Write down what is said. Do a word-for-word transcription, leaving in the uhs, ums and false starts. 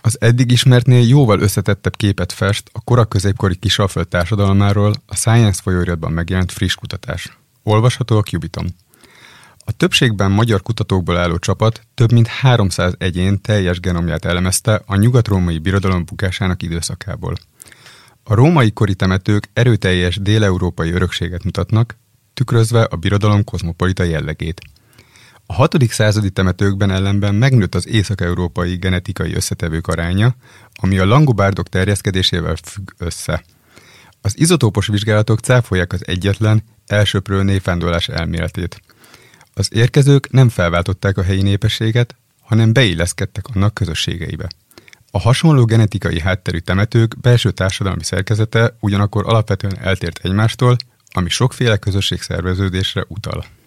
Az eddig ismertnél jóval összetettebb képet fest a koraközépkori Kisalföld társadalmáról a Science folyóiratban megjelent friss kutatás. Olvasható a Cubiton. A többségben magyar kutatókból álló csapat több mint háromszáz egyén teljes genomját elemezte a nyugat-római birodalom bukásának időszakából. A római kori temetők erőteljes déleurópai örökséget mutatnak, tükrözve a birodalom kozmopolita jellegét. A hatodik századi temetőkben ellenben megnőtt az észak-európai genetikai összetevők aránya, ami a langobárdok terjeszkedésével függ össze. Az izotópos vizsgálatok cáfolják az egyetlen, elsöprő névvándorlás elméletét. Az érkezők nem felváltották a helyi népességet, hanem beilleszkedtek annak közösségeibe. A hasonló genetikai hátterű temetők belső társadalmi szerkezete ugyanakkor alapvetően eltért egymástól, ami sokféle közösségszerveződésre utal.